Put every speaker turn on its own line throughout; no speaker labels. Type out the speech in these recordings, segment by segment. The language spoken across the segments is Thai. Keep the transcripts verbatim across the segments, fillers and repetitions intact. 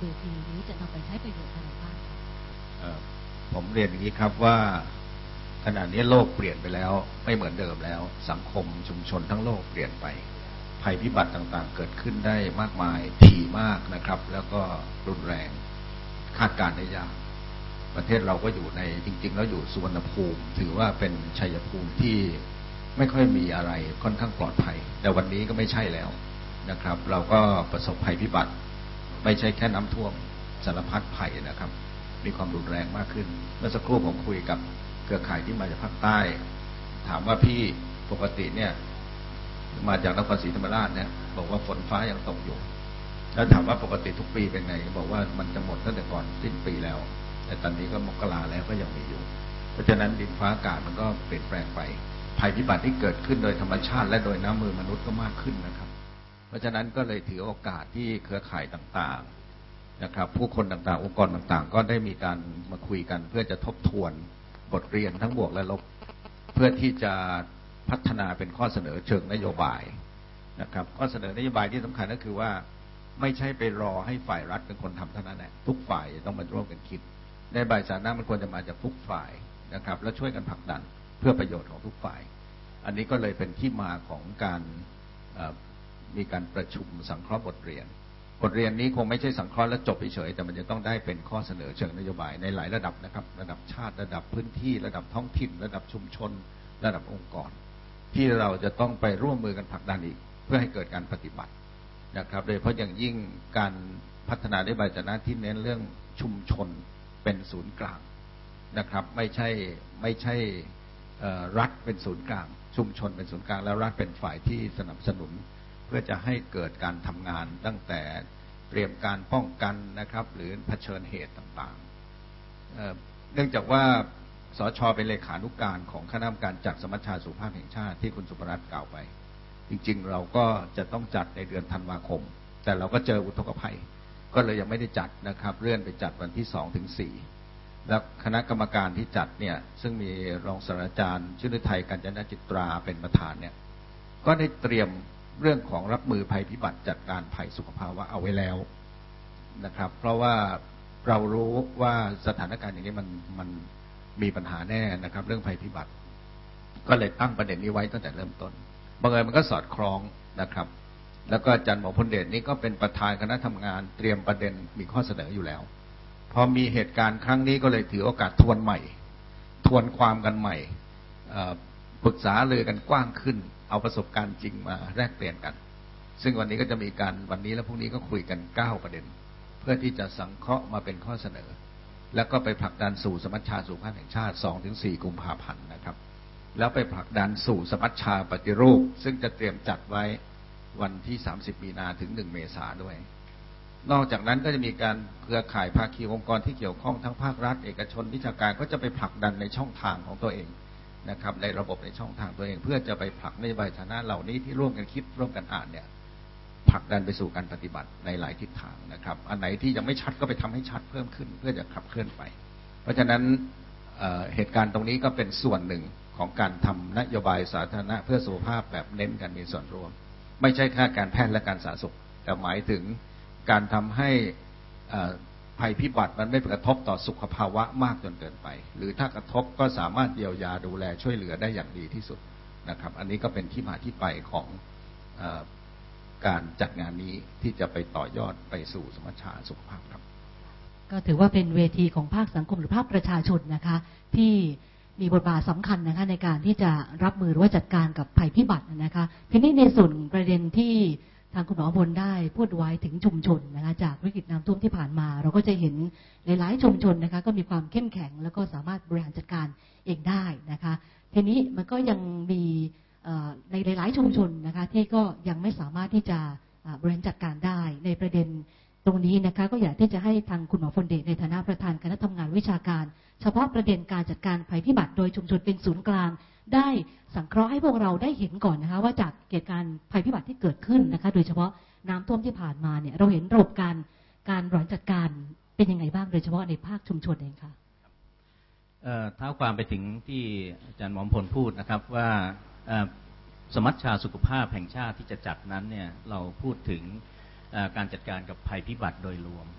ทีหรือจะนำไปใช้ประโยชน์อะไรบ้าง
ผมเรียนอย่างนี้ครับว่าขณะนี้โลกเปลี่ยนไปแล้วไม่เหมือนเดิมแล้วสังคมชุมชนทั้งโลกเปลี่ยนไปภัยพิบัติต่างๆเกิดขึ้นได้มากมายถี่มากนะครับแล้วก็รุนแรงคาดการณ์ได้ยากประเทศเราก็อยู่ในจริงๆแล้วอยู่สุวรรณภูมิถือว่าเป็นชัยภูมิที่ไม่ค่อยมีอะไรค่อนข้างปลอดภัยแต่วันนี้ก็ไม่ใช่แล้วนะครับเราก็ประสบภัยพิบัติไม่ใช่แค่น้ำท่วมสารพัดภัยนะครับมีความรุนแรงมากขึ้นเมื่อสักครู่ผมคุยกับเครือข่ายที่มาจากภาคใต้ถามว่าพี่ปกติเนี่ยมาจากนครศรีธรรมราชเนี่ยบอกว่าฝนฟ้ายังตกอยู่แล้วถามว่าปกติทุกปีเป็นไงบอกว่ามันจะหมดตั้งแต่ก่อนสิ้นปีแล้วแต่ตอนนี้ก็มกราแล้วก็ยังมีอยู่เพราะฉะนั้นดินฟ้าอากาศมันก็เปลี่ยนแปลงไปภัยพิบัติที่เกิดขึ้นโดยธรรมชาติและโดยน้ำมือมนุษย์ก็มากขึ้นนะครับเพราะฉะนั้นก็เลยถือโอกาสที่เครือข่ายต่างๆนะครับผู้คนต่างๆองค์กรต่างๆก็ได้มีการมาคุยกันเพื่อจะทบทวนบทเรียนทั้งบวกและลบเพื่อที่จะพัฒนาเป็นข้อเสนอเชิงนโยบายนะครับข้อเสนอนโยบายที่สำคัญก็คือว่าไม่ใช่ไปรอให้ฝ่ายรัฐเป็นคนทำเท่านั้นแหละทุกฝ่ายต้องมาร่วมกันคิดนโยบายสาธารณะมันควรจะมาจากทุกฝ่ายนะครับและช่วยกันผลักดันเพื่อประโยชน์ของทุกฝ่ายอันนี้ก็เลยเป็นที่มาของการมีการประชุมสังเคราะห์บทเรียนบทเรียนนี้คงไม่ใช่สังเคราะห์แล้วจบเฉยๆแต่มันจะต้องได้เป็นข้อเสนอเชิงนโยบายในหลายระดับนะครับระดับชาติระดับพื้นที่ระดับท้องถิ่นระดับชุมชนระดับองค์กรที่เราจะต้องไปร่วมมือกันผลักดันอีกเพื่อให้เกิดการปฏิบัตินะครับโดยเฉพาะอย่างยิ่งการพัฒนานโยบายสาธารณะที่เน้นเรื่องชุมชนเป็นศูนย์กลางนะครับไม่ใช่ไม่ใช่รัฐเป็นศูนย์กลางชุมชนเป็นศูนย์กลางแล้วรัฐเป็นฝ่ายที่สนับสนุนเพื่อจะให้เกิดการทำงานตั้งแต่เตรียมการป้องกันนะครับหรือเผชิญเหตุต่างๆเนื่องจากว่าสช.เป็นเลขานุการของคณะกรรมการจัดสมัชชาสุขภาพแห่งชาติที่คุณสุภรัตน์กล่าวไปจริงๆเราก็จะต้องจัดในเดือนธันวาคมแต่เราก็เจออุทกภัยก็เลยยังไม่ได้จัดนะครับเลื่อนไปจัดวันที่สองถึงสี่แล้วคณะกรรมการที่จัดเนี่ยซึ่งมีรองศาสตราจารย์ชื่อฤทัยกัญจนจิตราเป็นประธานเนี่ยก็ได้เตรียมเรื่องของรับมือภัยพิบัติจัดการภัยสุขภาวะเอาไว้แล้วนะครับเพราะว่าเรารู้ว่าสถานการณ์อย่างนี้มันมันมีปัญหาแน่นะครับเรื่องภัยพิบัติก็เลยตั้งประเด็นนี้ไว้ตั้งแต่เริ่มต้นบังเอิญมันก็สอดคล้องนะครับแล้วก็อาจารย์หมอพลเดชนี่ก็เป็นประธานคณะทำงานเตรียมประเด็นมีข้อเสนออยู่แล้วพอมีเหตุการณ์ครั้งนี้ก็เลยถือโอกาสทวนใหม่ทวนความกันใหม่ปรึกษาเลยกันกว้างขึ้นเอาประสบการณ์จริงมาแลกเปลี่ยนกันซึ่งวันนี้ก็จะมีการวันนี้และพรุ่งนี้ก็คุยกันเก้าประเด็นเพื่อที่จะสังเคราะห์มาเป็นข้อเสนอแล้วก็ไปผลักดันสู่สมัชชาสุขภาพแห่งชาติ สองถึงสี่ กุมภาพันธ์นะครับแล้วไปผลักดันสู่สมัชชาปฏิรูปซึ่งจะเตรียมจัดไว้วันที่สามสิบมีนาถึงหนึ่งเมษายนด้วยนอกจากนั้นก็จะมีการเครือข่ายภาคีองค์กรที่เกี่ยวข้องทั้งภาครัฐเอกชนวิชาการก็จะไปผลักดันในช่องทางของตัวเองนะครับในระบบในช่องทางตัวเองเพื่อจะไปผลักนโยบายฐานะเหล่านี้ที่ร่วมกันคิดร่วมกันอ่านเนี่ยผลักดันไปสู่การปฏิบัติในหลายทิศทางนะครับอันไหนที่ยังไม่ชัดก็ไปทำให้ชัดเพิ่มขึ้นเพื่อจะขับเคลื่อนไปเพราะฉะนั้น เอ่อ เหตุการณ์ตรงนี้ก็เป็นส่วนหนึ่งของการทำนโยบายสาธารณะเพื่อสุขภาพแบบเน้นกันมีส่วนร่วมไม่ใช่แค่การแพทย์และการสาธารณสุขแต่หมายถึงการทำให้ภัยพิบัติมันไม่กระทบต่อสุขภาวะมากจนเกินไปหรือถ้ากระทบก็สามารถเยียวยาดูแลช่วยเหลือได้อย่างดีที่สุดนะครับอันนี้ก็เป็นที่มาที่ไปของเอ่อการจัดงานนี้ที่จะไปต่อยอดไปสู่สมัชชาสุขภาพครับ
ก็ถือว่าเป็นเวทีของภาคสังคมหรือภาคประชาชนนะคะที่มีบทบาทสำคัญนะคะในการที่จะรับมือหรือว่าจัดการกับภัยพิบัตินะคะทีนี้ในส่วนประเด็นที่ทางคุณหมอพลได้พูดไว้ถึงชุมชนนะคะจากวิกฤตน้ำท่วมที่ผ่านมาเราก็จะเห็นหลายๆชุมชนนะคะก็มีความเข้มแข็งแล้วก็สามารถบริหารจัดการเองได้นะคะทีนี้มันก็ยังมีในหลายๆชุมชนนะคะที่ก็ยังไม่สามารถที่จะบริหารจัดการได้ในประเด็นตรงนี้นะคะก็อยากที่จะให้ทางคุณหมอพลเดชในฐานะประธานคณะทำงานวิชาการเฉพาะประเด็นการจัดการภัยพิบัติโดยชุมชนเป็นศูนย์กลางได้สังเคราะห์ให้พวกเราได้เห็นก่อนนะคะว่าจากเหตุการณ์ภัยพิบัติที่เกิดขึ้นนะคะโดยเฉพาะน้ำท่วมที่ผ่านมาเนี่ยเราเห็นระบบการการบริหารจัดการเป็นยังไงบ้างโดยเฉพาะในภาคชุมชนเองค่ะ
เท้าความไปถึงที่อาจารย์หมอพลพูดนะครับว่าสมัชชาสุขภาพแห่งชาติที่จะจัดนั้นเนี่ยเราพูดถึงการจัดการกับภัยพิบัติโดยรวม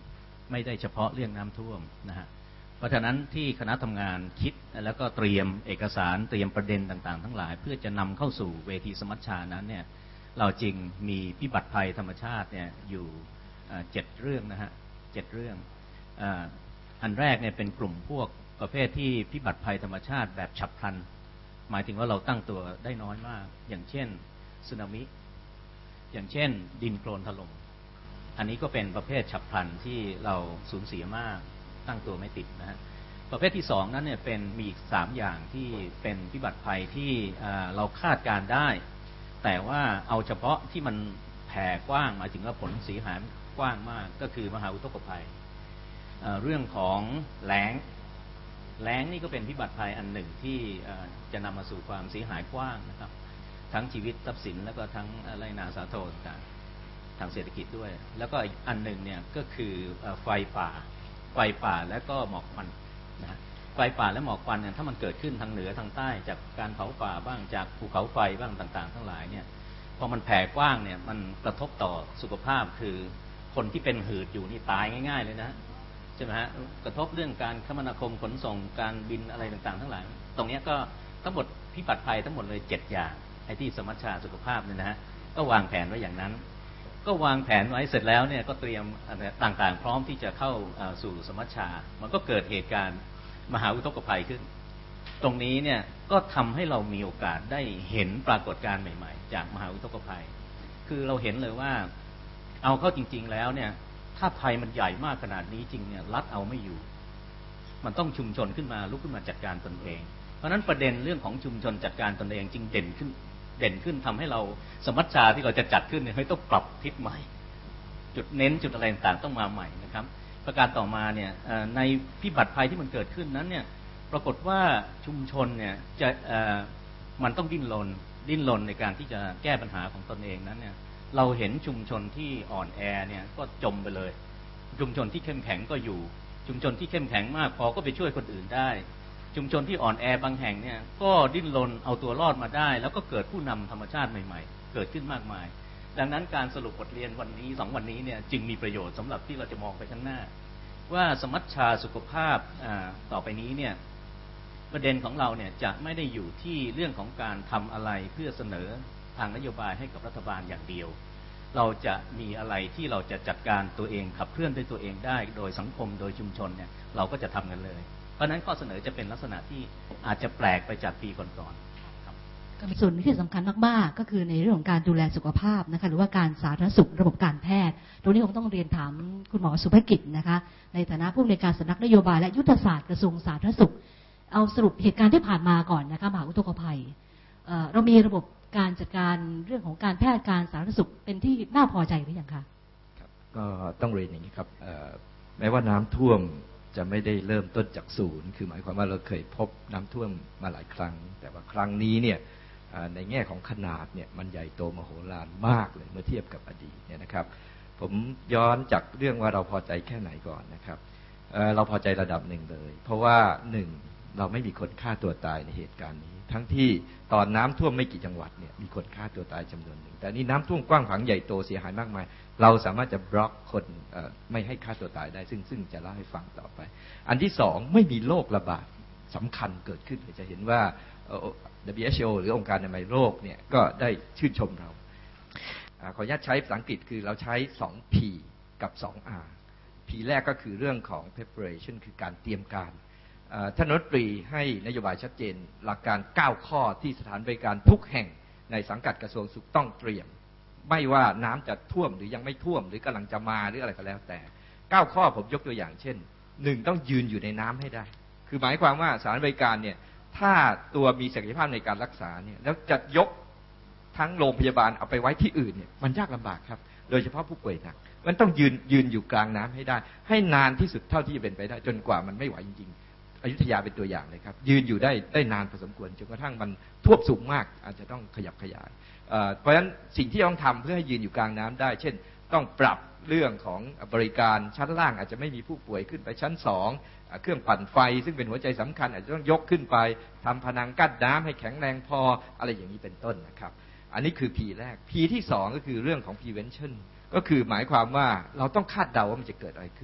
ไม่ได้เฉพาะเรื่องน้ำท่วมนะฮะเพราะฉะนั้นที่คณะทำงานคิดแล้วก็เตรียมเอกสารเตรียมประเด็นต่างๆทั้งหลายเพื่อจะนำเข้าสู่เวทีสมัชชานั้นเนี่ยเราจริงมีพิบัติภัยธรรมชาติเนี่ยอยู่เจ็ดเรื่องนะฮะเจ็ดเรื่องอันแรกเนี่ยเป็นกลุ่มพวกประเภทที่พิบัติภัยธรรมชาติแบบฉับพลันหมายถึงว่าเราตั้งตัวได้น้อยมากอย่างเช่นสึนามิอย่างเช่นดินโคลนถล่มอันนี้ก็เป็นประเภทฉับพลันที่เราสูญเสียมากตั้งตัวไม่ติดนะฮะประเภทที่สองนั้นเนี่ยเป็นมีอีกสามอย่างที่เป็นพิบัติภัยที่เราคาดการได้แต่ว่าเอาเฉพาะที่มันแผ่กว้างหมายถึงว่าผลเสียหายกว้างมากก็คือมหาอุทกภัยเรื่องของแล้งแล้งนี่ก็เป็นพิบัติภัยอันหนึ่งที่จะนำมาสู่ความเสียหายกว้างนะครับทั้งชีวิตทรัพย์สินแล้วก็ทั้งไรนาสาโทต่างทางเศรษฐกิจด้วยแล้วก็อีกอันหนึ่งเนี่ยก็คือไฟป่าไฟป่าและก็หมอกควันนะไฟป่าและหมอกควันเนี่ยถ้ามันเกิดขึ้นทางเหนือทางใต้จากการเผาป่าบ้างจากภูเขาไฟบ้างต่างๆทั้งหลายเนี่ยพอมันแผ่กว้างเนี่ยมันกระทบต่อสุขภาพคือคนที่เป็นหืดอยู่นี่ตายง่ายๆเลยนะใช่ไหมฮะกระทบเรื่องการคมนาคมขนส่งการบินอะไรต่างๆทั้งหลายตรงนี้ก็ทั้งหมดพิบัติภัยทั้งหมดเลยเจ็ดอย่างไอ้ที่สมัชชาสุขภาพเนี่ยนะฮะก็วางแผนไว้อย่างนั้นก็วางแผนไว้เสร็จแล้วเนี่ยก็เตรียมต่างๆพร้อมที่จะเข้าสู่สมัชชามันก็เกิดเหตุการณ์มหาอุทกภัยขึ้นตรงนี้เนี่ยก็ทำให้เรามีโอกาสได้เห็นปรากฏการณ์ใหม่ๆจากมหาอุทกภัยคือเราเห็นเลยว่าเอาเข้าจริงๆแล้วเนี่ยถ้าภัยมันใหญ่มากขนาดนี้จริงเนี่ยรัฐเอาไม่อยู่มันต้องชุมชนขึ้นมาลุกขึ้นมาจัดการตนเองเพราะฉะนั้นประเด็นเรื่องของชุมชนจัดการตนเองจึงเด่นขึ้นเด่นขึ้นทำให้เราสมัชชาที่เราจะจัดขึ้นเนี่ยให้ต้องปรับทิศใหม่จุดเน้นจุดอะไรต่างๆต้องมาใหม่นะครับประการต่อมาเนี่ยในพิบัติภัยที่มันเกิดขึ้นนั้นเนี่ยปรากฏว่าชุมชนเนี่ยจะมันต้องดิ้นรนดิ้นรนในการที่จะแก้ปัญหาของตนเองนั้นเนี่ยเราเห็นชุมชนที่อ่อนแอเนี่ยก็จมไปเลยชุมชนที่เข้มแข็งก็อยู่ชุมชนที่เข้มแข็งมากพอก็ไปช่วยคนอื่นได้ชุมชนที่อ่อนแอบางแห่งเนี่ยก็ดิ้นรนเอาตัวรอดมาได้แล้วก็เกิดผู้นำธรรมชาติใหม่ๆเกิดขึ้นมากมายดังนั้นการสรุปบทเรียนวันนี้สองวันนี้เนี่ยจึงมีประโยชน์สำหรับที่เราจะมองไปข้างหน้าว่าสมัชชาสุขภาพต่อไปนี้เนี่ยประเด็นของเราเนี่ยจะไม่ได้อยู่ที่เรื่องของการทำอะไรเพื่อเสนอทางนโยบายให้กับรัฐบาลอย่างเดียวเราจะมีอะไรที่เราจะจัดการตัวเองขับเคลื่อนด้วยตัวเองได้โดยสังคมโดยชุมชนเนี่ยเราก็จะทำกันเลยเพราะฉะนั้นข้อเสนอจะเป็นลักษณะที่อาจจะแปลกไปจากปีก่อนๆครับ
ส่วนที่สำคัญมากๆก็คือในเรื่องของการดูแลสุขภาพนะคะหรือว่าการสาธารณสุขระบบการแพทย์ตรงนี้คงต้องเรียนถามคุณหมอสุภกิจนะคะในฐานะผู้อำนวยการสำนักนโยบายและยุทธศาสตร์กระทรวงสาธารณสุขเอาสรุปเหตุการณ์ที่ผ่านมาก่อนนะคะมหาอุทกภัยเรามีระบบการจัดการเรื่องของการแพทย์การสาธารณสุขเป็นที่น่าพอใจหรือยังคะ
ครับก็ต้องเรียนอย่างนี้ครับแม้ว่าน้ำท่วมจะไม่ได้เริ่มต้นจากศูนย์คือหมายความว่าเราเคยพบน้ำท่วมมาหลายครั้งแต่ว่าครั้งนี้เนี่ยในแง่ของขนาดเนี่ยมันใหญ่โตมโหฬารมากเลยเมื่อเทียบกับอดีตเนี่ยนะครับผมย้อนจากเรื่องว่าเราพอใจแค่ไหนก่อนนะครับเราพอใจระดับหนึ่งเลยเพราะว่าหนึ่งเราไม่มีคนฆ่าตัวตายในเหตุการณ์นี้ทั้งที่ตอนน้ำท่วมไม่กี่จังหวัดเนี่ยมีคนฆ่าตัวตายจำนวนหนึ่งแต่นี่น้ำท่วมกว้างขวางใหญ่โตเสียหายมากมายเราสามารถจะบล็อกคนไม่ให้ฆ่าตัวตายได้ซึ่งซึ่งจะเล่าให้ฟังต่อไปอันที่สองไม่มีโรคระบาดสำคัญเกิดขึ้นจะเห็นว่า ดับเบิลยู เอช โอ หรือองค์การอนามัยโลกเนี่ยก็ได้ชื่นชมเราขออนุญาตใช้ภาษาอังกฤษคือเราใช้สอง P กับสอง R P แรกก็คือเรื่องของ preparation คือการเตรียมการท่านรัฐมนตรีให้นโยบายชัดเจนหลักการเก้าข้อที่สถานบริการทุกแห่งในสังกัดกระทรวงสุขต้องเตรียมไม่ว่าน้ำจะท่วมหรือยังไม่ท่วมหรือกำลังจะมาหรืออะไรก็แล้วแต่เก้าข้อผมยกตัวอย่างเช่นหนึ่งต้องยืนอยู่ในน้ำให้ได้คือหมายความว่าสถานบริการเนี่ยถ้าตัวมีศักยภาพในการรักษาเนี่ยแล้วจะยกทั้งโรงพยาบาลเอาไปไว้ที่อื่นเนี่ยมันยากลำบากครับโดยเฉพาะผู้ป่วยหนักมันต้องยืนยืนอยู่กลางน้ำให้ได้ให้นานที่สุดเท่าที่จะเป็นไปได้จนกว่ามันไม่ไหวจริงๆอยุธยาเป็นตัวอย่างเลยครับยืนอยู่ได้ได้นานพอสมควรจนกระทั่งมันท่วมสูงมากอาจจะต้องขยับขยายเพราะฉะนั้นสิ่งที่ต้องทำเพื่อให้ยืนอยู่กลางน้ำได้เช่นต้องปรับเรื่องของบริการชั้นล่างอาจจะไม่มีผู้ป่วยขึ้นไปชั้นสองเครื่องปั่นไฟซึ่งเป็นหัวใจสำคัญอาจจะต้องยกขึ้นไปทำผนังกั้นน้ำให้แข็งแรงพออะไรอย่างนี้เป็นต้นนะครับอันนี้คือ P แรก P ที่สองก็คือเรื่องของ prevention ก็คือหมายความว่าเราต้องคาดเดาว่ามันจะเกิดอะไรขึ้น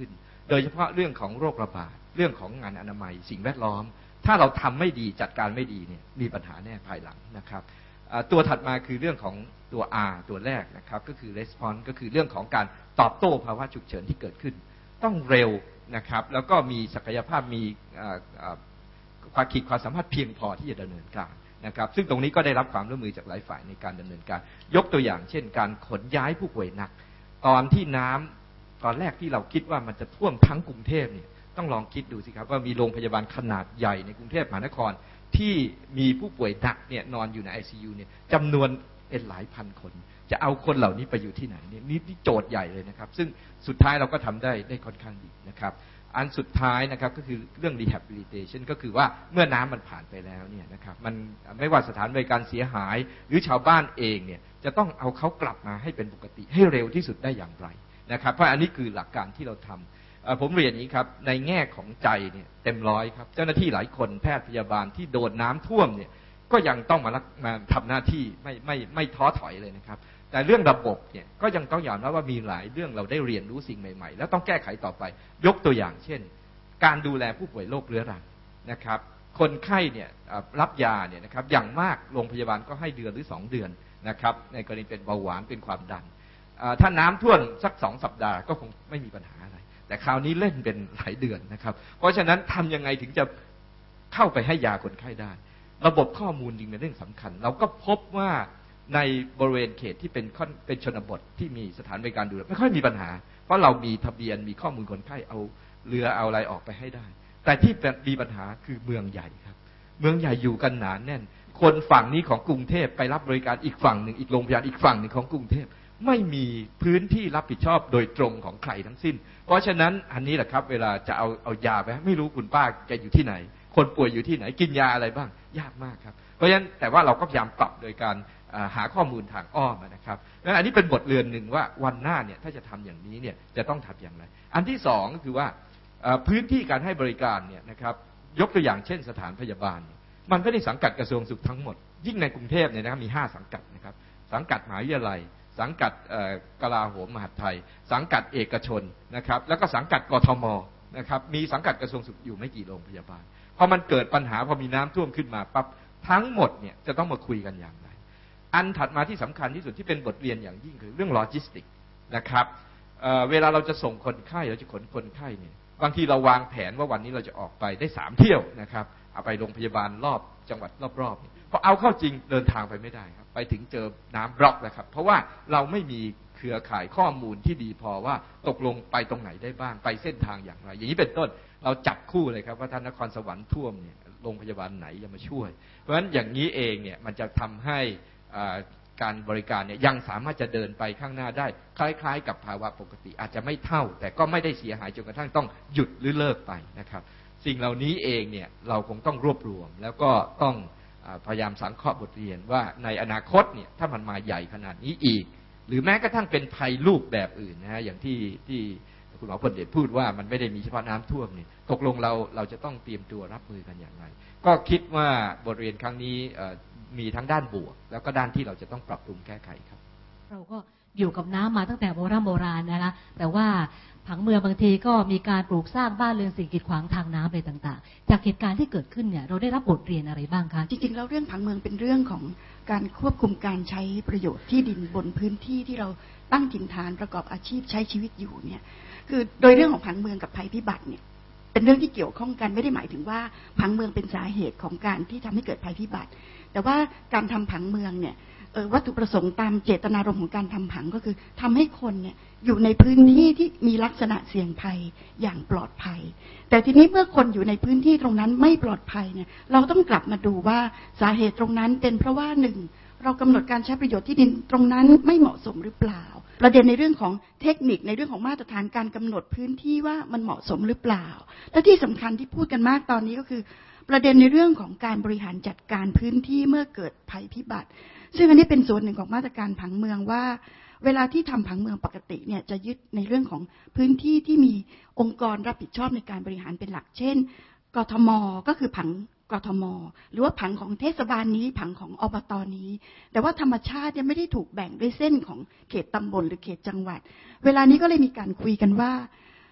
โดยเฉพาะเรื่องของโรคระบาดเรื่องของงานอนามัยสิ่งแวดล้อมถ้าเราทำไม่ดีจัดการไม่ดีเนี่ยมีปัญหาแน่ภายหลังนะครับตัวถัดมาคือเรื่องของตัว R ตัวแรกนะครับก็คือ response ก็คือเรื่องของการตอบโต้ภาวะฉุกเฉินที่เกิดขึ้นต้องเร็วนะครับแล้วก็มีศักยภาพมีความขีดความสามารถเพียงพอที่จะดำเนินการนะครับซึ่งตรงนี้ก็ได้รับความร่วมมือจากหลายฝ่ายในการดำเนินการยกตัวอย่างเช่นการขนย้ายผู้ป่วยหนักตอนที่น้ำตอนแรกที่เราคิดว่ามันจะท่วมทั้งกรุงเทพเนี่ยต้องลองคิดดูสิครับว่ามีโรงพยาบาลขนาดใหญ่ในกรุงเทพมหานครที่มีผู้ป่วยหนักเนี่ยนอนอยู่ใน ไอ ซี ยู เนี่ยจำนวนเป็นหลายพันคนจะเอาคนเหล่านี้ไปอยู่ที่ไหนเนี่ยนี่โจทย์ใหญ่เลยนะครับซึ่งสุดท้ายเราก็ทำได้ได้ค่อนข้างดีนะครับอันสุดท้ายนะครับก็คือเรื่อง rehabilitation ก็คือว่าเมื่อน้ำมันผ่านไปแล้วเนี่ยนะครับมันไม่ว่าสถานบริการเสียหายหรือชาวบ้านเองเนี่ยจะต้องเอาเขากลับมาให้เป็นปกติให้เร็วที่สุดได้อย่างไรนะครับเพราะอันนี้คือหลักการที่เราทำผมเรียนอย่างนี้ครับในแง่ของใจเนี่ยเต็มร้อยครับเจ้าหน้าที่หลายคนแพทย์พยาบาลที่โดนน้ำท่วมเนี่ยก็ยังต้องมามาทำหน้าที่ไม่ไม่ไม่ท้อถอยเลยนะครับแต่เรื่องระบบเนี่ยก็ยังต้องยอมรับว่ามีหลายเรื่องเราได้เรียนรู้สิ่งใหม่ๆแล้วต้องแก้ไขต่อไปยกตัวอย่างเช่นการดูแลผู้ป่วยโรคเรื้อรังนะครับคนไข้เนี่ยรับยาเนี่ยนะครับอย่างมากโรงพยาบาลก็ให้เดือนหรือสองเดือนนะครับในกรณีเป็นเบาหวานเป็นความดันถ้าน้ำท่วมสักสองสัปดาห์ก็คงไม่มีปัญหาอะไรแต่คราวนี้เล่นเป็นหลายเดือนนะครับเพราะฉะนั้นทำยังไงถึงจะเข้าไปให้ยาคนไข้ได้ระบบข้อมูลจริงเป็นเรื่องสำคัญเราก็พบว่าในบริเวณเขตที่เป็นเป็นชนบทที่มีสถานบริการดูแลไม่ค่อยมีปัญหาเพราะเรามีทะเบียนมีข้อมูลคนไข้เอาเรือเอาอะไรออกไปให้ได้แต่ที่มีปัญหาคือเมืองใหญ่ครับเมืองใหญ่อยู่กันหนาแน่นคนฝั่งนี้ของกรุงเทพไปรับบริการอีกฝั่งหนึ่งอีกโรงพยาบาลอีกฝั่งหนึ่งของกรุงเทพไม่มีพื้นที่รับผิดชอบโดยตรงของใครทั้งสิ้นเพราะฉะนั้นอันนี้แหละครับเวลาจะเอาเอายาไปไม่รู้คุณป้าแกอยู่ที่ไหนคนป่วยอยู่ที่ไหนกินยาอะไรบ้างยากมากครับเพราะฉะนั้นแต่ว่าเราก็พยายามปรับโดยการหาข้อมูลทางอ้อมนะครับและอันนี้เป็นบทเรียนหนึ่งว่าวันหน้าเนี่ยถ้าจะทำอย่างนี้เนี่ยจะต้องทำอย่างไรอันที่สองก็คือว่าพื้นที่การให้บริการเนี่ยนะครับยกตัวอย่างเช่นสถานพยาบาลมันไม่ได้สังกัดกระทรวงสุขทั้งหมดยิ่งในกรุงเทพเนี่ยนะครับมีห้าสังกัดนะครับสังกัดมหาวิทยาลัยสังกัดกลาโหมมหาดไทยสังกัดเอกชนนะครับแล้วก็สังกัดกทมนะครับมีสังกัดกระทรวงสุขอยู่ไม่กี่โรงพยาบาลพอมันเกิดปัญหาพอมีน้ำท่วมขึ้นมาปั๊บทั้งหมดเนี่ยจะต้องมาคุยกันอย่างไรอันถัดมาที่สำคัญที่สุดที่เป็นบทเรียนอย่างยิ่งคือเรื่องโลจิสติกนะครับเ, เวลาเราจะส่งคนไข้เราจะขนคนไข้เนี่ยบางทีเราวางแผนว่าวันนี้เราจะออกไปได้สามเที่ยวนะครับเอาไปโรงพยาบาลรอบจังหวัดรอบๆพอเอาเข้าจริงเดินทางไปไม่ได้ครับไปถึงเจอน้ำบล็อกแล้วครับเพราะว่าเราไม่มีเครือข่ายข้อมูลที่ดีพอว่าตกลงไปตรงไหนได้บ้างไปเส้นทางอย่างไรอย่างนี้เป็นต้นเราจับคู่เลยครับว่าท่านนครสวรรค์ท่วมเนี่ยโรงพยาบาลไหนจะมาช่วยเพราะฉะนั้นอย่างนี้เองเนี่ยมันจะทำให้การบริการเนี่ยยังสามารถจะเดินไปข้างหน้าได้คล้ายๆกับภาวะปกติอาจจะไม่เท่าแต่ก็ไม่ได้เสียหายจนกระทั่งต้องหยุดหรือเลิกไปนะครับสิ่งเหล่านี้เองเนี่ยเราคงต้องรวบรวมแล้วก็ต้องพยายามสังเคราะห์บทเรียนว่าในอนาคตเนี่ยถ้ามันมาใหญ่ขนาดนี้อีกหรือแม้กระทั่งเป็นภัยรูปแบบอื่นนะฮะอย่างที่ที่คุณหมอพลเดชพูดว่ามันไม่ได้มีเฉพาะน้ำท่วมนี่ตกลงเราเราจะต้องเตรียมตัวรับมือกันอย่างไรก็คิดว่าบทเรียนครั้งนี้มีทั้งด้านบวกแล้วก็ด้านที่เราจะต้องปรับปรุงแก้ไขครับ
เราก็อยู่กับน้ำมาตั้งแต่โบราณโบราณนะคะแต่ว่าผังเมืองบางทีก็มีการปลูกสร้างบ้านเรือนสิ่งกีดขวางทางน้ำอะไรต่างๆจากเหตุการณ์ที่เกิดขึ้นเนี่ยเราได้รับบทเรียนอะไรบ้างคะ
จริงๆแล้วเรื่องผังเมืองเป็นเรื่องของการควบคุมการใช้ประโยชน์ที่ดินบนพื้นที่ที่เราตั้งถิ่นฐานประกอบอาชีพใช้ชีวิตอยู่เนี่ยคือโดยเรื่องของผังเมืองกับภัยพิบัติเนี่ยเป็นเรื่องที่เกี่ยวข้องกันไม่ได้หมายถึงว่าผังเมืองเป็นสาเหตุของการที่ทำให้เกิดภัยพิบัติแต่ว่าการทำผังเมืองเนี่ยวัตถุประสงค์ตามเจตนารมณ์ของการทำผังก็คือทำให้คนเนี่ยอยู่ในพื้นที่ที่มีลักษณะเสี่ยงภัยอย่างปลอดภัยแต่ทีนี้เมื่อคนอยู่ในพื้นที่ตรงนั้นไม่ปลอดภัยเนี่ยเราต้องกลับมาดูว่าสาเหตุตรงนั้นเป็นเพราะว่าหนึ่งเรากำหนดการใช้ประโยชน์ที่ดินตรงนั้นไม่เหมาะสมหรือเปล่าประเด็นในเรื่องของเทคนิคในเรื่องของมาตรฐานการกำหนดพื้นที่ว่ามันเหมาะสมหรือเปล่าและที่สำคัญที่พูดกันมากตอนนี้ก็คือประเด็นในเรื่องของการบริหารจัดการพื้นที่เมื่อเกิดภัยพิบัติซึ่งอันนี้เป็นส่วนหนึ่งของมาตรการผังเมืองว่าเวลาที่ทำผังเมืองปกติเนี่ยจะยึดในเรื่องของพื้นที่ที่มีองค์กรรับผิดชอบในการบริหารเป็นหลักเช่นกทมก็คือผังกทมหรือว่าผังของเทศบาลนี้ผังของอบต.นี้แต่ว่าธรรมชาติยังไม่ได้ถูกแบ่งด้วยเส้นของเขตตำบลหรือเขตจังหวัดเวลานี้ก็เลยมีการคุยกันว่า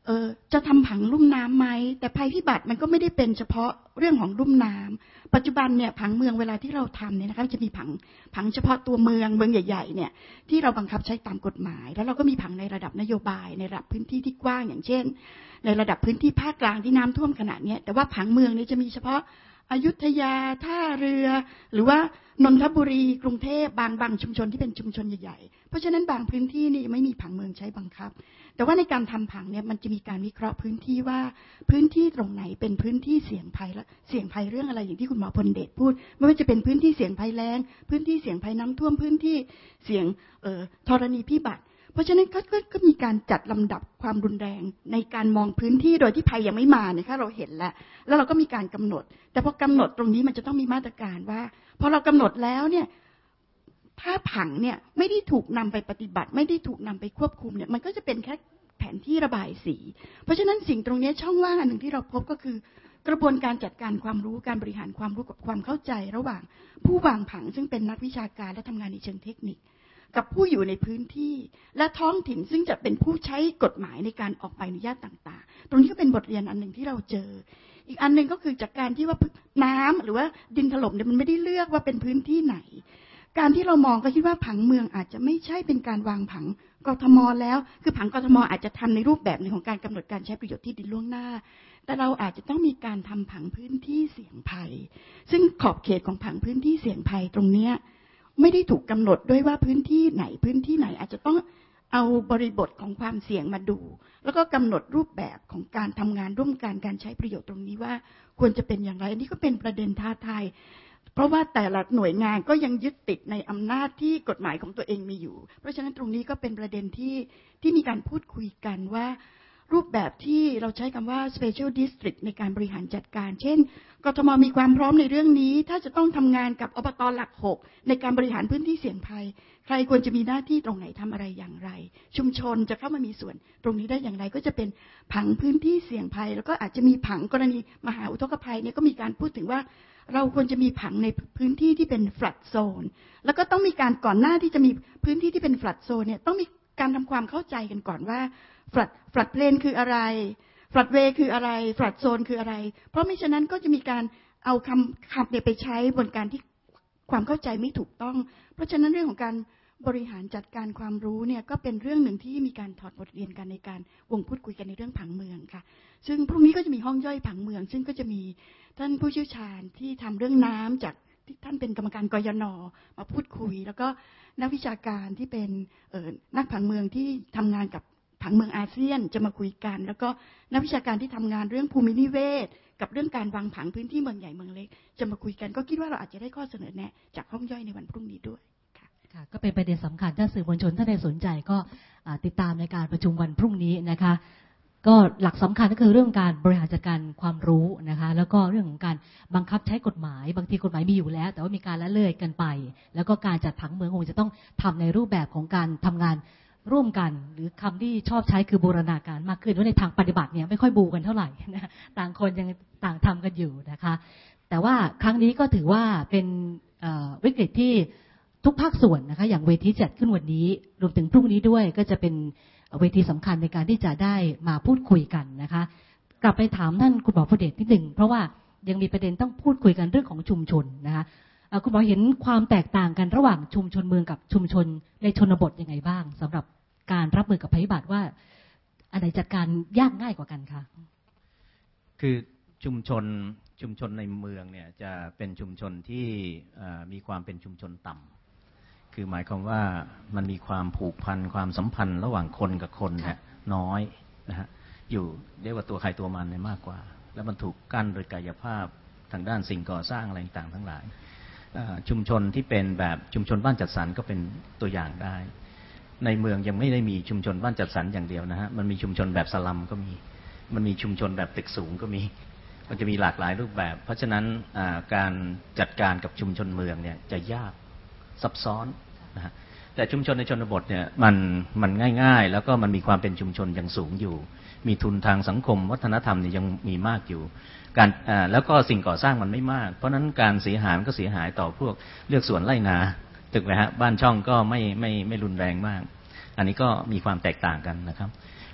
เออจะทำผังลุ่มน้ำไหมแต่ภัยพิบัติมันก็ไม่ได้เป็นเฉพาะเรื่องของลุ่มน้ำปัจจุบันเนี่ยผังเมืองเวลาที่เราทำเนี่ยนะคะจะมีผังผังเฉพาะตัวเมืองเมืองใหญ่ๆเนี่ยที่เราบังคับใช้ตามกฎหมายแล้วเราก็มีผังในระดับนโยบายในระดับพื้นที่ที่กว้างอย่างเช่นในระดับพื้นที่ภาคกลางที่น้ำท่วมขนาดนี้แต่ว่าผังเมืองนี่จะมีเฉพาะอยุธยาท่าเรือหรือว่านนทบุรีกรุงเทพบางบางชุมชนที่เป็นชุมชนใหญ่ๆเพราะฉะนั้นบางพื้นที่นี่ไม่มีผังเมืองใช้บังคับแต่ว่าในการทำผังเนี่ยมันจะมีการวิเคราะห์พื้นที่ว่าพื้นที่ตรงไหนเป็นพื้นที่เสี่ยงภัยและเสี่ยงภัยเรื่องอะไรอย่างที่คุณหมอพลเดชพูดไม่ว่าจะเป็นพื้นที่เสี่ยงภัยแล้งพื้นที่เสี่ยงภัยน้ำท่วมพื้นที่เสี่ยงเอ่อธรณีพิบัติเพราะฉะนั้นก็ก็มีการจัดลำดับความรุนแรงในการมองพื้นที่โดยที่ภัยยังไม่มาเนี่ยค่ะเราเห็นแล้วแล้วเราก็มีการกำหนดแต่พอกำหนดตรงนี้มันจะต้องมีมาตรการว่าพอเรากำหนดแล้วเนี่ยถ้าผังเนี่ยไม่ได้ถูกนำไปปฏิบัติไม่ได้ถูกนำไปควบคุมเนี่ยมันก็จะเป็นแค่แผนที่ระบายสีเพราะฉะนั้นสิ่งตรงนี้ช่องว่างอันหนึ่งที่เราพบก็คือกระบวนการจัดการความรู้การบริหารความรู้กับความเข้าใจระหว่างผู้วางผังซึ่งเป็นนักวิชาการและทำงานในเชิงเทคนิคกับผู้อยู่ในพื้นที่และท้องถิ่นซึ่งจะเป็นผู้ใช้กฎหมายในการออกใบอนุญาตต่างๆตรงนี้ก็เป็นบทเรียนอันหนึ่งที่เราเจออีกอันหนึ่งก็คือจากการที่ว่าน้ำหรือว่าดินถล่มเนี่ยมันไม่ได้เลือกว่าเป็นพื้นที่ไหนการที่เรามองก็คิดว่าผังเมืองอาจจะไม่ใช่เป็นการวางผังกทมแล้วคือผังกทมอาจจะทำในรูปแบบหนึ่งของการกำหนดการใช้ประโยชน์ที่ดินล่วงหน้าแต่เราอาจจะต้องมีการทำผังพื้นที่เสี่ยงภัยซึ่งขอบเขตของผังพื้นที่เสี่ยงภัยตรงเนี้ยไม่ได้ถูกกำหนดด้วยว่าพื้นที่ไหนพื้นที่ไหนอาจจะต้องเอาบริบทของความเสี่ยงมาดูแล้วก็กำหนดรูปแบบของการทำงานร่วมกันการใช้ประโยชน์ตรงนี้ว่าควรจะเป็นอย่างไรอันนี้ก็เป็นประเด็นท้าทายเพราะว่าแต่ละหน่วยงานก็ยังยึดติดในอำนาจที่กฎหมายของตัวเองมีอยู่เพราะฉะนั้นตรงนี้ก็เป็นประเด็นที่ที่มีการพูดคุยกันว่ารูปแบบที่เราใช้คำว่า special district ในการบริหารจัดการเช่นกทมมีความพร้อมในเรื่องนี้ถ้าจะต้องทำงานกับอบตหลักหกในการบริหารพื้นที่เสี่ยงภัยใครควรจะมีหน้าที่ตรงไหนทำอะไรอย่างไรชุมชนจะเข้ามามีส่วนตรงนี้ได้อย่างไรก็จะเป็นผังพื้นที่เสี่ยงภัยแล้วก็อาจจะมีผังกรณีมหาอุทกภัยเนี่ยก็มีการพูดถึงว่าเราควรจะมีผังในพื้นที่ที่เป็น flood zone แล้วก็ต้องมีการก่อนหน้าที่จะมีพื้นที่ที่เป็น flood zone เนี่ยต้องมีการทำความเข้าใจกันก่อนว่า flood flood plain คืออะไร flood way คืออะไร flood zone คืออะไรเพราะไม่ฉะนั้นก็จะมีการเอาคำคำเนี่ยไปใช้บนการที่ความเข้าใจไม่ถูกต้องเพราะฉะนั้นเรื่องของการบริหารจัดการความรู้เนี่ยก็เป็นเรื่องหนึ่งที่มีการถอดบทเรียนกันในการวงพูดคุยกันในเรื่องผังเมืองค่ะซึ่งพรุ่งนี้ก็จะมีห้องย่อยผังเมืองซึ่งก็จะมีท่านผู้เชี่ยวชาญที่ทำเรื่องน้ำจากที่ท่านเป็นกรรมการกยน.มาพูดคุยแล้วก็นักวิชาการที่เป็นนักผังเมืองที่ทำงานกับผังเมืองอาเซียนจะมาคุยกันแล้วก็นักวิชาการที่ทำงานเรื่องภูมินิเวศกับเรื่องการวางผังพื้นที่เมืองใหญ่เมืองเล็กจะมาคุยกันก็คิดว่าเราอาจจะได้ข้อเสนอแนะจากห้องย่อยในวันพรุ่งนี้ด้วย
ค่ะก็เป็นประเด็นสำคัญถ้าสื่อมวลชนท่านใดสนใจก็ติดตามในการประชุมวันพรุ่งนี้นะคะก็หลักสำคัญก็คือเรื่องการบริหารจัดการความรู้นะคะแล้วก็เรื่องของการบังคับใช้กฎหมายบางทีกฎหมายมีอยู่แล้วแต่ว่ามีการละเลยกันไปแล้วก็การจัดผังเมืองคงจะต้องทำในรูปแบบของการทำงานร่วมกันหรือคำที่ชอบใช้คือบูรณาการมากขึ้นว่าในทางปฏิบัติเนี่ยไม่ค่อยบูกันเท่าไหร่นะต่างคนยังต่างทำกันอยู่นะคะแต่ว่าครั้งนี้ก็ถือว่าเป็นวิกฤตที่ทุกภาคส่วนนะคะอย่างเวทีจัดขึ้นวันนี้รวมถึงพรุ่งนี้ด้วยก็จะเป็นเวทีสำคัญในการที่จะได้มาพูดคุยกันนะคะกลับไปถามท่านคุณหมอพลเดชนิดหนึ่งเพราะว่ายังมีประเด็นต้องพูดคุยกันเรื่องของชุมชนนะคะคุณหมอเห็นความแตกต่างกันระหว่างชุมชนเมืองกับชุมชนในชนบทยังไงบ้างสำหรับการรับมือกับภัยพิบัติว่าอันไหนจัดการยากง่ายกว่ากันคะ
คือชุมชนชุมชนในเมืองเนี่ยจะเป็นชุมชนที่มีความเป็นชุมชนต่ำคือหมายความว่ามันมีความผูกพันความสัมพันธ์ระหว่างคนกับคนเนี่ยน้อยนะฮะอยู่เรียกว่าตัวใครตัวมันเนี่ยมากกว่าแล้วมันถูกกั้นโดยกายภาพทางด้านสิ่งก่อสร้างอะไรต่างๆทั้งหลายชุมชนที่เป็นแบบชุมชนบ้านจัดสรรก็เป็นตัวอย่างได้ในเมืองยังไม่ได้มีชุมชนบ้านจัดสรรอย่างเดียวนะฮะมันมีชุมชนแบบสลัมก็มีมันมีชุมชนแบบตึกสูงก็มีมันจะมีหลากหลายรูปแบบเพราะฉะนั้นการจัดการกับชุมชนเมืองเนี่ยจะยากซับซ้อนนะฮะแต่ชุมชนในชนบทเนี่ยมันมันง่ายๆแล้วก็มันมีความเป็นชุมชนยังสูงอยู่มีทุนทางสังคมวัฒนธรรมเนี่ยยังมีมากอยู่การแล้วก็สิ่งก่อสร้างมันไม่มากเพราะนั้นการเสียหายก็เสียหายต่อพวกเลือกสวนไร่นาตึกไหมฮะบ้านช่องก็ไม่ไม่ไม่รุนแรงมากอันนี้ก็มีความแตกต่างกันนะครับ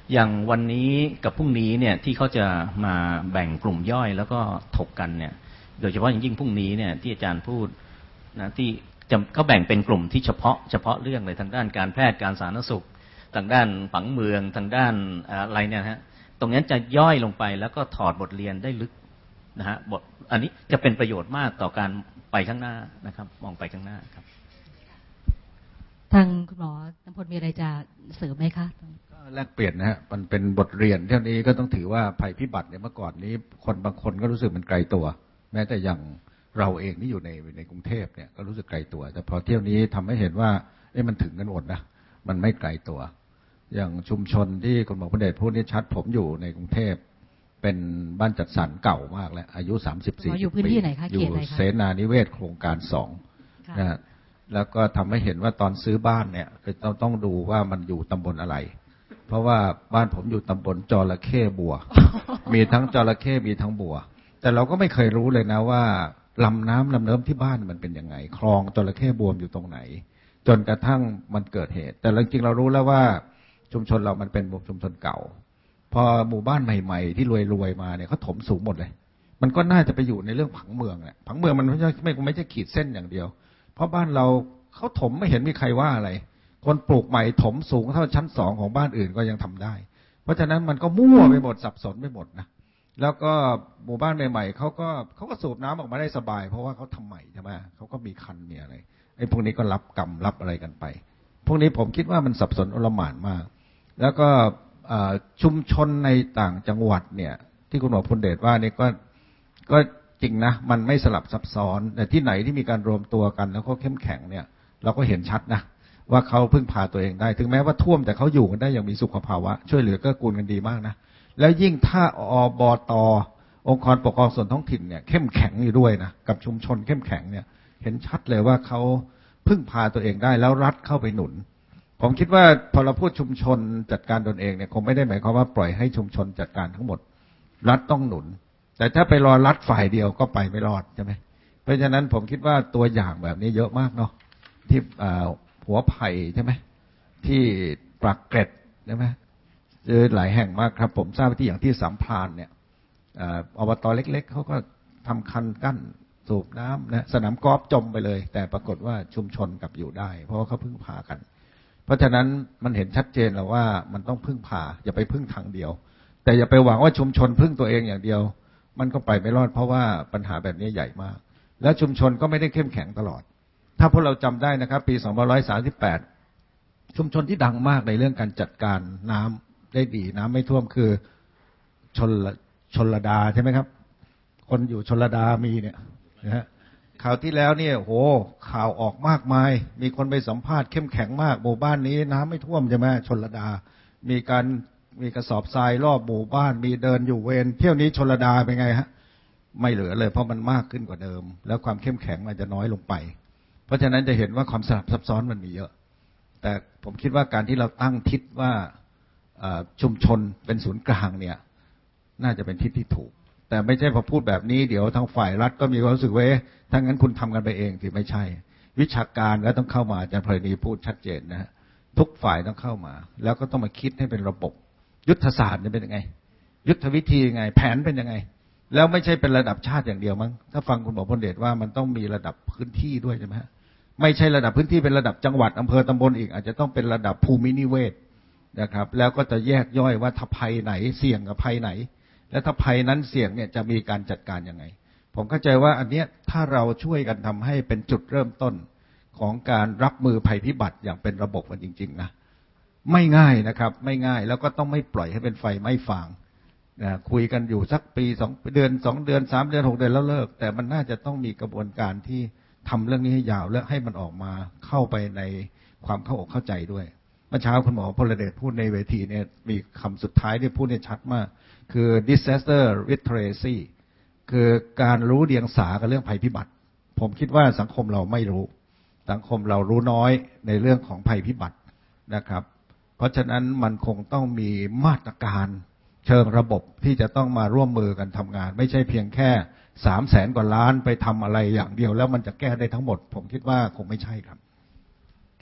อย่างวันนี้กับพรุ่งนี้เนี่ยที่เขาจะมาแบ่งกลุ่มย่อยแล้วก็ถกกันเนี่ยโดยเฉพาะอย่างยิ่งพรุ่งนี้เนี่ยที่อาจารย์พูดนะที่จะเขาแบ่งเป็นกลุ่มที่เฉพาะเฉพาะเรื่องเลยทางด้านการแพทย์การสาธารณสุขทางด้านผังเมืองทางด้านอะไรเนี่ยฮะตรงนี้จะย่อยลงไปแล้วก็ถอดบทเรียนได้ลึกนะฮะบทอันนี้จะเป็นประโยชน์มากต่อการไปข้างหน้านะครับมองไปข้างหน้าครับ
ทางคุณหมอน้ำพลมีอะไรจะเสริมไหมคะ
ก็แลกเปลี่ยนนะฮะมันเป็นบทเรียนเท่านี้ก็ต้องถือว่าภัยพิบัติเนี่ยเมื่อก่อนนี้คนบางคนก็รู้สึกมันไกลตัวแม้แต่อย่างเราเองที่อยู่ในในกรุงเทพเนี่ยก็รู้สึกไกลตัวแต่พอเที่ยวนี้ทำให้เห็นว่าเอ๊ะมันถึงกันหมดนะมันไม่ไกลตัวอย่างชุมชนที่คุณหมอพระเดชพูดนี่ชัดผมอยู่ในกรุงเทพเป็นบ้านจัดสรรเก่ามากแล้วอายุสามสิบสี่ปีอยู่พื้นที่ไหนคะอยู่เสนานิเวศโครงการสองนะแล้วก็ทำให้เห็นว่าตอนซื้อบ้านเนี่ยต้องต้องดูว่ามันอยู่ตำบลอะไรเพราะว่าบ้านผมอยู่ตำบลจระเข้บัว มีทั้งจระเข้มีทั้งบัวแต่เราก็ไม่เคยรู้เลยนะว่าลำน้ำลำเนิ้มที่บ้านมันเป็นยังไงคลองจระเข้บัวอยู่ตรงไหนจนกระทั่งมันเกิดเหตุแต่จริงๆเรารู้แล้วว่าชุมชนเรามันเป็นชุมชนเก่าพอหมู่บ้านใหม่ๆที่รวยๆมาเนี่ยเขาถมสูงหมดเลยมันก็น่าจะไปอยู่ในเรื่องผังเมืองแหละผังเมืองมันไม่ใช่ไม่ไม่ใช่ขีดเส้นอย่างเดียวเพราะบ้านเราเขาถมไม่เห็นมีใครว่าอะไรคนปลูกใหม่ถมสูงเท่าชั้นสองของบ้านอื่นก็ยังทำได้เพราะฉะนั้นมันก็มั่วไปหมดสับสนไปหมดนะแล้วก็หมู่บ้านใหม่ๆเขาก็เขาก็สูบน้ำออกมาได้สบายเพราะว่าเขาทำใหม่ใช่ไหมเขาก็มีคันมีอะไรไอ้พวกนี้ก็รับกรรมรับอะไรกันไปพวกนี้ผมคิดว่ามันสับสนโอลหม่านมากแล้วก็ชุมชนในต่างจังหวัดเนี่ยที่คุณหมอพลเดชว่านี่ก็ก็จริงนะมันไม่สลับซับซ้อนแต่ที่ไหนที่มีการรวมตัวกันแล้วก็เข้มแข็งเนี่ยเราก็เห็นชัดนะว่าเขาพึ่งพาตัวเองได้ถึงแม้ว่าท่วมแต่เขาอยู่กันได้อย่างมีสุขภาวะช่วยเหลือเกื้อกูลกันดีมากนะแล้วยิ่งถ้าอบต.องค์กรปกครองส่วนท้องถิ่นเนี่ยเข้มแข็งอยู่ด้วยนะกับชุมชนเข้มแข็งเนี่ยเห็นชัดเลยว่าเขาพึ่งพาตัวเองได้แล้วรัฐเข้าไปหนุนผมคิดว่าพอเราพูดชุมชนจัดการตนเองเนี่ยคงไม่ได้หมายความว่าปล่อยให้ชุมชนจัดการทั้งหมดรัฐต้องหนุนแต่ถ้าไปรอรัฐฝ่ายเดียวก็ไปไม่รอดใช่ไหมเพราะฉะนั้นผมคิดว่าตัวอย่างแบบนี้เยอะมากเนาะที่หัวไผ่ใช่ไหมที่ปากเกร็ดใช่ไหมเจอหลายแห่งมากครับผมทราบที่อย่างที่สามพรานเนี่ยอบต.เล็กๆเขาก็ทำคันกั้นสูบน้ำนะสนามกอล์ฟจมไปเลยแต่ปรากฏว่าชุมชนกลับอยู่ได้เพราะว่าเขาพึ่งพากันเพราะฉะนั้นมันเห็นชัดเจนแล้วว่ามันต้องพึ่งพาอย่าไปพึ่งทางเดียวแต่อย่าไปหวังว่าชุมชนพึ่งตัวเองอย่างเดียวมันก็ไปไม่รอดเพราะว่าปัญหาแบบนี้ใหญ่มากและชุมชนก็ไม่ได้เข้มแข็งตลอดถ้าพวกเราจำได้นะครับปีสองพันห้าร้อยสามสิบแปดชุมชนที่ดังมากในเรื่องการจัดการน้ำได้ดีน้ำไม่ท่วมคือชลชลดาใช่ไหมครับคนอยู่ชลดามีเนี่ยนะฮะข่าวที่แล้วเนี่ยโหข่าวออกมากมายมีคนไปสัมภาษณ์เข้มแข็งมากหมู่บ้านนี้น้ำไม่ท่วมใช่ไหมชลดามีการมีกระสอบทรายรอบหมู่บ้านมีเดินอยู่เวรเที่ยวนี้ชลดาเป็นไงฮะไม่เหลือเลยเพราะมันมากขึ้นกว่าเดิมแล้วความเข้มแข็งมันจะน้อยลงไปเพราะฉะนั้นจะเห็นว่าความสลับซับซ้อนมันมีเยอะแต่ผมคิดว่าการที่เราตั้งทิศว่าชุมชนเป็นศูนย์กลางเนี่ยน่าจะเป็นทิศที่ถูกแต่ไม่ใช่พอพูดแบบนี้เดี๋ยวทางฝ่ายรัฐก็มีความรู้สึกว่าถ้างั้นคุณทำกันไปเองที่ไม่ใช่วิชาการก็ต้องเข้ามาอาจารย์พลนีพูดชัดเจนนะฮะทุกฝ่ายต้องเข้ามาแล้วก็ต้องมาคิดให้เป็นระบบยุทธศาสตร์เป็นยังไงยุทธวิธียังไงแผนเป็นยังไงแล้วไม่ใช่เป็นระดับชาติอย่างเดียวมั้งถ้าฟังคุณหมอพลเดชว่ามันต้องมีระดับพื้นที่ด้วยใช่ไหมฮะไม่ใช่ระดับพื้นที่เป็นระดับจังหวัดอำเภอตำบลอีกอาจจะต้องเป็นระดับภูมินิเวศนะครับแล้วก็จะแยกย่อยว่าถ้าภัยไหนเสี่ยงกับภัยไหนและถ้าภัยนั้นเสี่ยงเนี่ยจะมีการจัดการยังไงผมเข้าใจว่าอันเนี้ยถ้าเราช่วยกันทำให้เป็นจุดเริ่มต้นของการรับมือภัยพิบัติอย่างเป็นระบบกันจริงๆนะไม่ง่ายนะครับไม่ง่ายแล้วก็ต้องไม่ปล่อยให้เป็นไฟไหม้ฟางนะคุยกันอยู่สักปีสองเดือนสองเดือนสามเดือนหกเดือนแล้วเลิกแต่มันน่าจะต้องมีกระบวนการที่ทำเรื่องนี้ให้ยาวและให้มันออกมาเข้าไปในความเข้าอกเข้าใจด้วยเมื่อเช้าคุณหมอพลเดชพูดในเวทีเนี่ยมีคำสุดท้ายที่พูดเนี่ยชัดมากคือ disaster literacy คือการรู้เดียงสากับเรื่องภัยพิบัติผมคิดว่าสังคมเราไม่รู้สังคมเรารู้น้อยในเรื่องของภัยพิบัตินะครับเพราะฉะนั้นมันคงต้องมีมาตรการเชิงระบบที่จะต้องมาร่วมมือกันทำงานไม่ใช่เพียงแค่สามแสนกว่าล้านไปทำอะไรอย่างเดียวแล้วมันจะแก้ได้ทั้งหมดผมคิดว่าคงไม่ใช่ครับ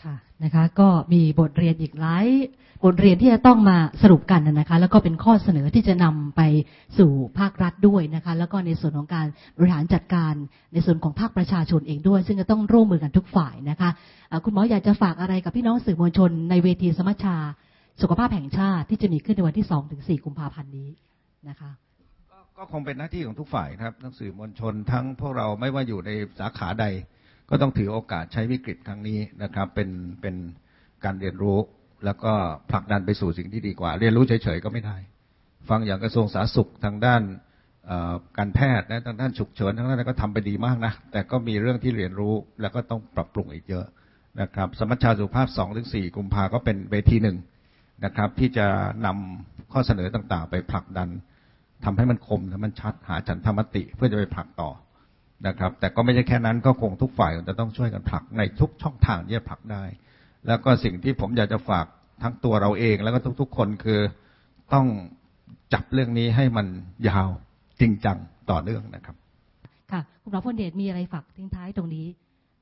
ค่ะนะคะก็มีบทเรียนอีกหลายบทเรียนที่จะต้องมาสรุปกันนะคะแล้วก็เป็นข้อเสนอที่จะนำไปสู่ภาครัฐด้วยนะคะแล้วก็ในส่วนของการบริหารจัดการในส่วนของภาคประชาชนเองด้วยซึ่งจะต้องร่วมมือกันทุกฝ่ายนะคะคุณหมออยากจะฝากอะไรกับพี่น้องสื่อมวลชนในเวทีสมัชชาสุขภาพแห่งชาติที่จะมีขึ้นในวันที่ สองถึงสี่ กุมภาพันธ์นี้นะคะ
ก็คงเป็นหน้าที่ของทุกฝ่ายครับทั้งสื่อมวลชนทั้งพวกเราไม่ว่าอยู่ในสาขาใดก็ต้องถือโอกาสใช้วิกฤตครั้งนี้นะครับเป็นเป็นการเรียนรู้แล้วก็ผลักดันไปสู่สิ่งที่ดีกว่าเรียนรู้เฉยๆก็ไม่ได้ฟังอย่างกระทรวงสาธารณสุขทางด้านการแพทย์นะทางด้านฉุกเฉินทางด้านก็ทำไปดีมากนะแต่ก็มีเรื่องที่เรียนรู้แล้วก็ต้องปรับปรุงอีกเยอะนะครับสมัชชาสุขภาพ สองถึงสี่ กุมภาก็เป็นเวทีหนึ่งนะครับที่จะนำข้อเสนอต่างๆไปผลักดันทำให้มันคมและมันชัดหาฉันทมติเพื่อจะไปผลักต่อนะครับแต่ก็ไม่ใช่แค่นั้นก็คงทุกฝ่ายจะต้องช่วยกันผลักในทุกช่องทางที่จะผลักได้แล้วก็สิ่งที่ผมอยากจะฝากทั้งตัวเราเองแล้วก็ทุกๆคนคือต้องจับเรื่องนี้ให้มันยาวจริงจังต่อเนื่องนะครับ
ค่ะคุณหมอพลเดชมีอะไรฝากทิ้งท้ายตรงนี้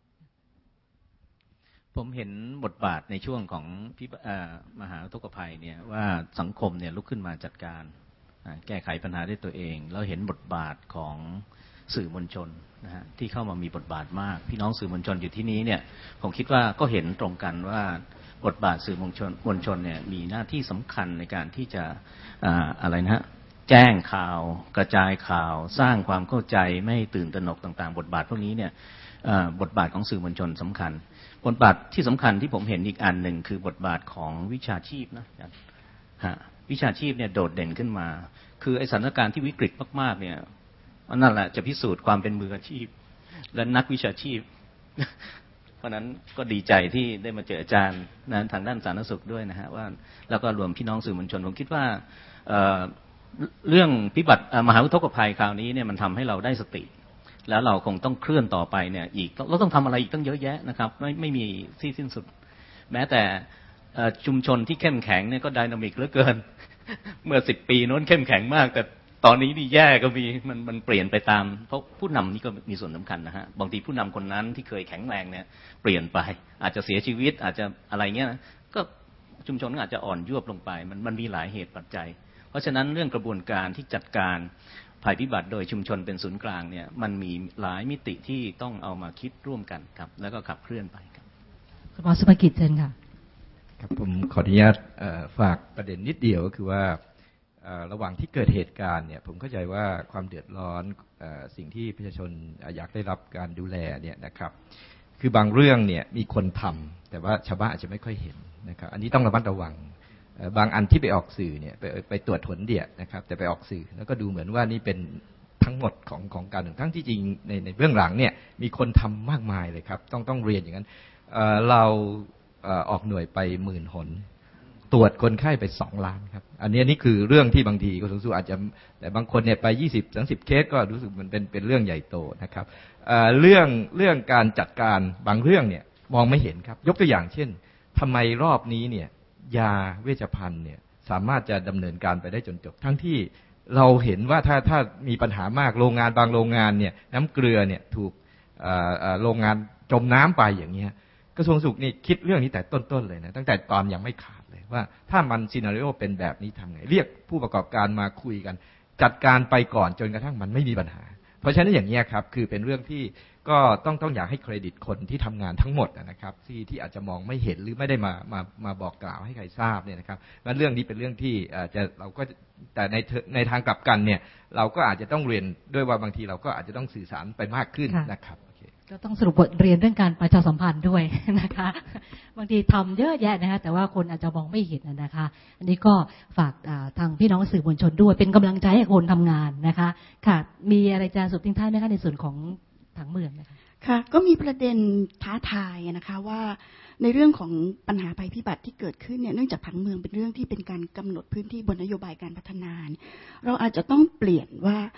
ผมเห็นบทบาทในช่วงของมหาอุทกภัยเนี่ยว่าสังคมเนี่ยลุกขึ้นมาจัดการแก้ไขปัญหาด้วยตัวเองแล้วเห็นบทบาทของสื่อมวลชนนะฮะที่เข้ามามีบทบาทมากพี่น้องสื่อมวลชนอยู่ที่นี้เนี่ยผมคิดว่าก็เห็นตรงกันว่าบทบาทสื่อมวลชนมวลชนเนี่ยมีหน้าที่สำคัญในการที่จะอ่าอะไรนะฮะแจ้งข่าวกระจายข่าวสร้างความเข้าใจไม่ตื่นตระหนกต่างๆบทบาทพวกนี้เนี่ยบทบาทของสื่อมวลชนสำคัญบทบาทที่สำคัญที่ผมเห็นอีกอันหนึ่งคือบทบาทของวิชาชีพนะฮะวิชาชีพเนี่ยโดดเด่นขึ้นมาคือไอ้สถานการณ์ที่วิกฤตมากๆเนี่ยนั่นแหละจะพิสูจน์ความเป็นมืออาชีพและนักวิชาชีพเพราะนั้นก็ดีใจที่ได้มาเจออาจารย์นะทางด้านสาธารณสุขด้วยนะฮะว่าแล้วก็รวมพี่น้องสื่อมวลชนผมคิดว่า เอ่อ เรื่องพิบัติมหาอุทกภัยคราวนี้เนี่ยมันทำให้เราได้สติแล้วเราคงต้องเคลื่อนต่อไปเนี่ยอีกเราต้องทำอะไรอีกตั้งเยอะแยะนะครับไม่ไม่มีที่สิ้นสุดแม้แต่ชุมชนที่เข้มแข็งเนี่ยก็ไดนามิกเหลือเกินเมื่อสิบปีโน้นเข้มแข็งมากแต่ตอนนี้นี่แย่ก็มีมันมันเปลี่ยนไปตามเพราะผู้นำนี่ก็มีส่วนสำคัญนะฮะบางทีผู้นำคนนั้นที่เคยแข็งแรงเนี่ยเปลี่ยนไปอาจจะเสียชีวิตอาจจะอะไรเงี้ยก็ชุมชนก็อาจจะอ่อนยวบลงไปมันมันมีหลายเหตุปัจจัยเพราะฉะนั้นเรื่องกระบวนการที่จัดการภัยพิบัติโดยชุมชนเป็นศูนย์กลางเนี่ยมันมีหลายมิติที่ต้องเอามาคิดร่วมกันครับแล้วก็ขับเคลื่อนไปครับ
คุณหมอสุภกิจเชิญค่ะ
ครับผมขออนุญาตฝากประเด็นนิดเดียวก็คือว่าระหว่างที่เกิดเหตุการณ์เนี่ยผมเข้าใจว่าความเดือดร้อนสิ่งที่ประชาชนอยากได้รับการดูแลเนี่ยนะครับคือบางเรื่องเนี่ยมีคนทำแต่ว่าชาวบ้านอาจจะไม่ค่อยเห็นนะครับอันนี้ต้องระมัดระวังบางอันที่ไปออกสื่อเนี่ยไปไปตรวจผลเดียนะครับแต่ไปออกสื่อแล้วก็ดูเหมือนว่านี่เป็นทั้งหมดของของการทั้งที่จริงในในเบื้องหลังเนี่ยมีคนทำมากมายเลยครับต้องต้องเรียนอย่างนั้นเราออกหน่วยไปหมื่นหนตรวจคนไข้ไปสองล้านครับอันนี้นี่คือเรื่องที่บางทีกระทรวงสาธารณสุขอาจจะแต่บางคนเนี่ยไปยี่สิบ สามสิบเคสก็รู้สึกมันเป็นเป็นเรื่องใหญ่โตนะครับเรื่องเรื่องการจัดการบางเรื่องเนี่ยมองไม่เห็นครับยกตัวอย่างเช่นทำไมรอบนี้เนี่ยยาเวชภัณฑ์เนี่ยสามารถจะดำเนินการไปได้จนจบทั้งที่เราเห็นว่าถ้าถ้ามีปัญหามากโรงงานบางโรงงานเนี่ยน้ำเกลือเนี่ยถูกโรงงานจมน้ำไปอย่างเงี้ยกระทรวงสุขนี่คิดเรื่องนี้แต่ต้นๆเลยนะตั้งแต่ตอนยังไม่ขาดเลยว่าถ้ามันซีนาริโอเป็นแบบนี้ทำไงเรียกผู้ประกอบการมาคุยกันจัดการไปก่อนจนกระทั่งมันไม่มีปัญหาเพราะฉะนั้นอย่างนี้ครับคือเป็นเรื่องที่ก็ต้องต้องอยากให้เครดิตคนที่ทำงานทั้งหมดนะครับที่ที่อาจจะมองไม่เห็นหรือไม่ได้มามามาบอกกล่าวให้ใครทราบเนี่ยนะครับงั้นเรื่องนี้เป็นเรื่องที่จะเราก็แต่ในในทางกลับกันเนี่ยเราก็อาจจะต้องเรียนด้วยว่าบางทีเราก็อาจจะต้องสื่อสารไปมากขึ้นนะครับ
ก็ต้องสรุปบทเรียนเรื่องการประชาสัมพันธ์ด้วยนะคะบางทีทำเยอะแยะนะคะแต่ว่าคนอาจจะมองไม่เห็นนะคะอันนี้ก็ฝากทางพี่น้องสื่อมวลชนด้วยเป็นกำลังใจให้คนทำงานนะคะค่ะมีอะไรจะสรุปทิ้งท้ายไหมคะในส่วนของผังเมืองนะคะ
ค่ะก็มีประเด็นท้าทายนะคะว่าในเรื่องของปัญหาภัยพิบัติที่เกิดขึ้นเนี่ยเนื่องจากผังเมืองเป็นเรื่องที่เป็นการกำหนดพื้นที่บนนโยบายการพัฒนาเราอาจจะต้องเปลี่ยนว่า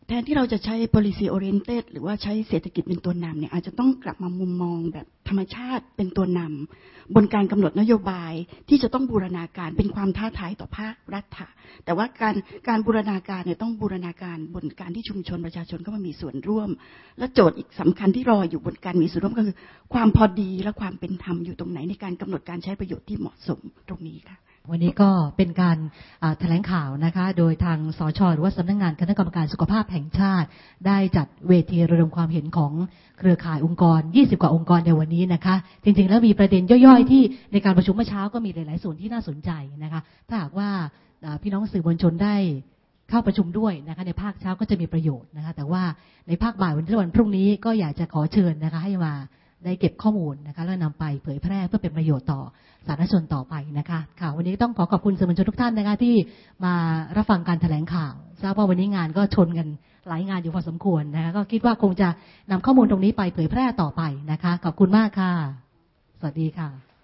แทนที่เราจะใช้ policy oriented หรือว่าใช้เศรษฐกิจเป็นตัวนำเนี่ยอาจจะต้องกลับมามุมมองแบบธรรมชาติเป็นตัวนำบนการกำหนดนโยบายที่จะต้องบูรณาการเป็นความท้าทายต่อภาครัฐค่ะแต่ว่าการการบูรณาการเนี่ยต้องบูรณาการบนการที่ชุมชนประชาชนก็มามีส่วนร่วมและโจทย์อีกสำคัญที่รออยู่บนการมีส่วนร่วมก็คือความพอดีและความเป็นธรรมอยู่ตรงไหนในการกำหนดการใช้ประโยชน์ที่เหมาะสมตรงนี้ค่ะ
วันนี้ก็เป็นการแถลงข่าวนะคะโดยทางสช.หรือว่าสำนักงานคณะกรรมการสุขภาพแห่งชาติได้จัดเวทีระดมความเห็นของเครือข่ายองค์กรยี่สิบกว่าองค์กรในวันนี้นะคะจริงๆแล้วมีประเด็นย่อยๆที่ในการประชุมเมื่อเช้าก็มีหลายๆส่วนที่น่าสนใจนะคะถ้าหากว่าพี่น้องสื่อมวลชนได้เข้าประชุมด้วยนะคะในภาคเช้าก็จะมีประโยชน์นะคะแต่ว่าในภาคบ่ายวันที่วันพรุ่งนี้ก็อยากจะขอเชิญนะคะให้มาได้เก็บข้อมูลนะคะแล้วนำไปเผยแพร่เพื่อเป็นประโยชน์ต่อสาธารณชนต่อไปนะคะค่ะวันนี้ต้องขอขอบคุณสื่อมวลชนทุกท่านนะคะที่มารับฟังการแถลงข่าวทราบว่าวันนี้งานก็ชนกันหลายงานอยู่พอสมควรนะคะก็คิดว่าคงจะนำข้อมูลตรงนี้ไปเผยแพร่ต่อไปนะคะขอบคุณมากค่ะสวัสดีค่ะ